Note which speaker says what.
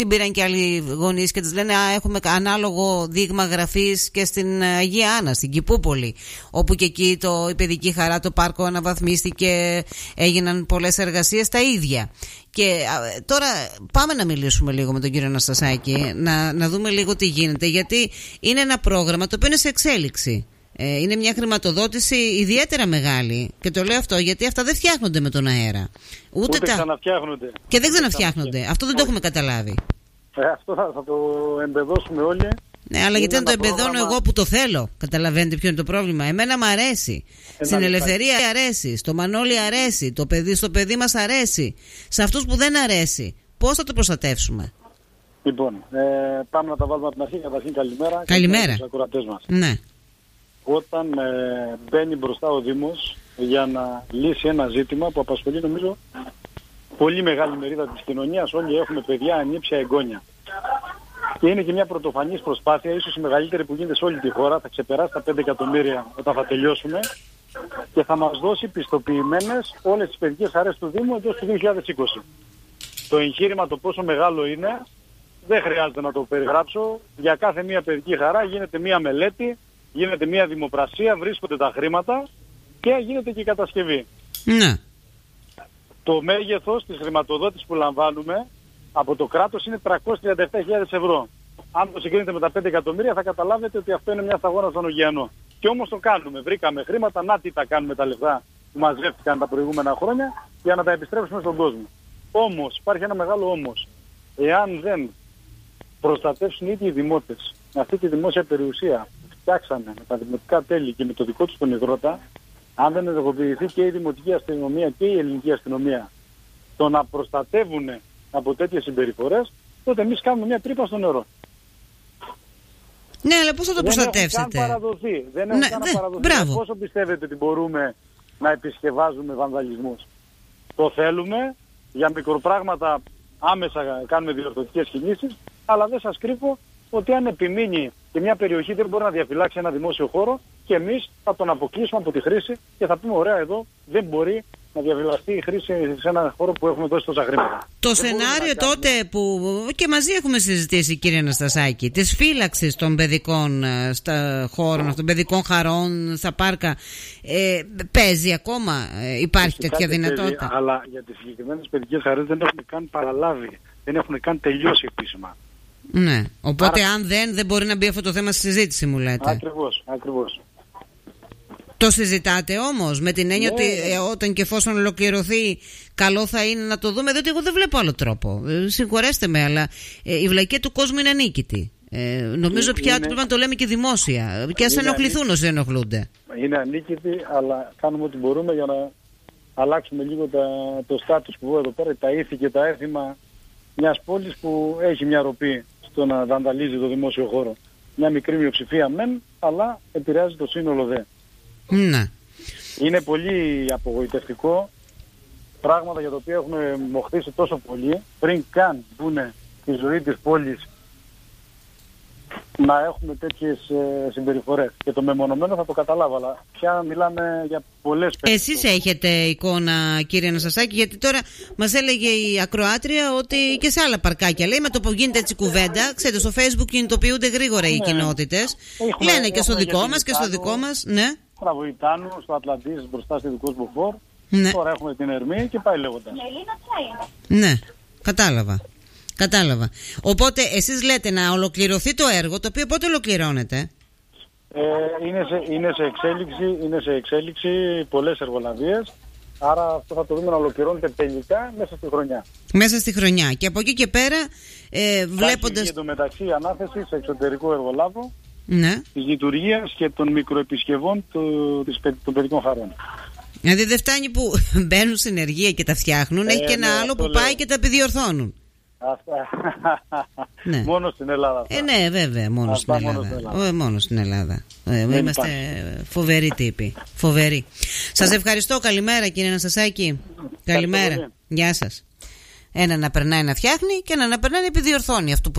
Speaker 1: Την πήραν και άλλοι γονείς και της λένε έχουμε ανάλογο δείγμα γραφής και στην Αγία Άννα, στην Κηπούπολη, όπου και εκεί η παιδική χαρά, το πάρκο αναβαθμίστηκε, έγιναν πολλές εργασίες τα ίδια. Και τώρα πάμε να μιλήσουμε λίγο με τον κύριο Αναστασάκη, να δούμε λίγο τι γίνεται, γιατί είναι ένα πρόγραμμα το οποίο είναι σε εξέλιξη. Είναι μια χρηματοδότηση ιδιαίτερα μεγάλη. Και το λέω αυτό γιατί αυτά δεν φτιάχνονται με τον αέρα. Ούτε
Speaker 2: ξαναφτιάχνονται.
Speaker 1: Και δεν ξαναφτιάχνονται. Αυτό δεν το έχουμε καταλάβει.
Speaker 2: Αυτό θα το εμπεδώσουμε όλοι.
Speaker 1: Ναι, αλλά γιατί να το εμπεδώνω εγώ που το θέλω. Καταλαβαίνετε ποιο είναι το πρόβλημα. Εμένα μου αρέσει. Στην Ελευθερία αρέσει. Στο Μανώλη αρέσει. Στο παιδί μας αρέσει. Σε αυτούς που δεν αρέσει, πώς θα το προστατεύσουμε?
Speaker 2: Λοιπόν, πάμε να τα βάλουμε από την αρχή. Καταρχήν καλημέρα.
Speaker 1: Καλημέρα.
Speaker 2: Στους ακροατές μας.
Speaker 1: Ναι.
Speaker 2: Όταν μπαίνει μπροστά ο Δήμος για να λύσει ένα ζήτημα που απασχολεί νομίζω πολύ μεγάλη μερίδα της κοινωνίας, όλοι έχουμε παιδιά, ανήψια, εγγόνια. Και είναι και μια πρωτοφανής προσπάθεια, ίσως η μεγαλύτερη που γίνεται σε όλη τη χώρα, θα ξεπεράσει τα 5 εκατομμύρια όταν θα τελειώσουμε και θα μας δώσει πιστοποιημένες όλες τις παιδικές χαρές του Δήμου εντός του 2020. Το εγχείρημα το πόσο μεγάλο είναι δεν χρειάζεται να το περιγράψω. Για κάθε μια παιδική χαρά γίνεται μια μελέτη, γίνεται μια δημοπρασία, βρίσκονται τα χρήματα και γίνεται και η κατασκευή.
Speaker 1: Ναι.
Speaker 2: Το μέγεθος της χρηματοδότησης που λαμβάνουμε από το κράτος είναι 337.000 ευρώ. Αν το συγκρίνετε με τα 5 εκατομμύρια θα καταλάβετε ότι αυτό είναι μια σταγόνα στον ωκεανό. Και όμως το κάνουμε. Βρήκαμε χρήματα, να τι τα κάνουμε τα λεφτά που μαζεύτηκαν τα προηγούμενα χρόνια για να τα επιστρέψουμε στον κόσμο. Όμως, υπάρχει ένα μεγάλο όμως. Εάν δεν προστατεύσουν οι ίδιοι οι δημότες με αυτή τη δημόσια περιουσία που φτιάξανε με τα δημοτικά τέλη και με το δικό τους τον υδρότα, αν δεν ενεργοποιηθεί και η δημοτική αστυνομία και η ελληνική αστυνομία το να προστατεύουν από τέτοιες συμπεριφορές, τότε εμείς κάνουμε μια τρύπα στο νερό.
Speaker 1: Ναι, αλλά πώς θα το προστατεύσετε?
Speaker 2: Δεν έχουν παραδοθεί. Δεν έχουν παραδοθεί. Πόσο πιστεύετε ότι μπορούμε να επισκευάζουμε βανδαλισμούς? Το θέλουμε, για μικροπράγματα άμεσα κάνουμε διορθωτικές κινήσεις, αλλά δεν σας κρύβω ότι αν επιμείνει και μια περιοχή δεν μπορεί να διαφυλάξει ένα δημόσιο χώρο, και εμείς θα τον αποκλείσουμε από τη χρήση και θα πούμε ωραία, εδώ δεν μπορεί να διαβιβαστεί η χρήση σε ένα χώρο που έχουμε δώσει τόσα χρήματα.
Speaker 1: Το σενάριο τότε που και μαζί έχουμε συζητήσει, κύριε Αναστασάκη, της φύλαξης των παιδικών στα χώρων, των παιδικών χαρών, στα πάρκα, παίζει ακόμα? Υπάρχει τέτοια δυνατότητα?
Speaker 2: Παίζει, αλλά για τις συγκεκριμένες παιδικές χαρές δεν έχουν καν παραλάβει, δεν έχουν καν τελειώσει επίσημα.
Speaker 1: Ναι, οπότε άρα, αν δεν μπορεί να μπει αυτό το θέμα στη συζήτηση, μου λέτε.
Speaker 2: Ακριβώς.
Speaker 1: Το συζητάτε όμως με την έννοια ότι όταν και εφόσον ολοκληρωθεί, καλό θα είναι να το δούμε, διότι εγώ δεν βλέπω άλλο τρόπο. Συγχωρέστε με, αλλά η βλακεία του κόσμου είναι ανίκητη. Νομίζω πια ότι πρέπει να το λέμε και δημόσια. Και ας ενοχληθούν όσοι ενοχλούνται. Είναι
Speaker 2: ανίκητη, αλλά κάνουμε ό,τι μπορούμε για να αλλάξουμε λίγο το στάτους που εδώ πέρα, τα ήθη και τα έθιμα μιας πόλης που έχει μια ροπή στο να βανδαλίζει το δημόσιο χώρο. Μια μικρή μειοψηφία μεν, αλλά επηρεάζει το σύνολο δε.
Speaker 1: Ναι.
Speaker 2: Είναι πολύ απογοητευτικό, πράγματα για τα οποία έχουμε μοχθήσει τόσο πολύ πριν καν μπουν στη ζωή της πόλης, να έχουμε τέτοιες συμπεριφορές. Και το μεμονωμένο θα το καταλάβω, αλλά πια μιλάμε για πολλές περιπτώσεις. Εσείς έχετε εικόνα, κύριε Αναστασάκη? Γιατί τώρα μας έλεγε η ακροάτρια ότι και σε άλλα παρκάκια, λέει, με το που γίνεται έτσι κουβέντα, ξέρετε, στο Facebook κινητοποιούνται γρήγορα οι κοινότητες. Λένε και στο δικό μας και στο δικό μας. Ναι. Τραβοϊτάνου, στο Ατλαντής, μπροστά στη δικός Μποφόρ. Ναι. Τώρα έχουμε την Ερμή και πάει λέγοντας. Ναι, κατάλαβα. Οπότε εσείς λέτε να ολοκληρωθεί το έργο, το οποίο πότε ολοκληρώνεται? Είναι σε εξέλιξη πολλές εργολαβίες. Άρα αυτό θα το δούμε να ολοκληρώνεται τελικά μέσα στη χρονιά. Μέσα στη χρονιά. Και από εκεί και πέρα βλέποντας... Και το μεταξύ ανάθεση σε εξωτερικό εργολάβο, ναι, της λειτουργίας και των μικροεπισκευών των παιδικών χαρών. Δηλαδή δεν φτάνει που μπαίνουν στην ενεργεία και τα φτιάχνουν, έχει και ένα άλλο που πάει και τα επιδιορθώνουν. Αυτά. Ναι. Μόνο στην Ελλάδα. Ναι, βέβαια, μόνο στην Ελλάδα. Μόνο στην Ελλάδα. Είμαστε φοβεροί τύποι. Φοβεροί. Σας ευχαριστώ. Καλημέρα, κύριε Αναστασάκη. Καλημέρα. Γεια σας. Ένα να περνάει να φτιάχνει και ένα να περνάει να επιδιορθώνει αυτό που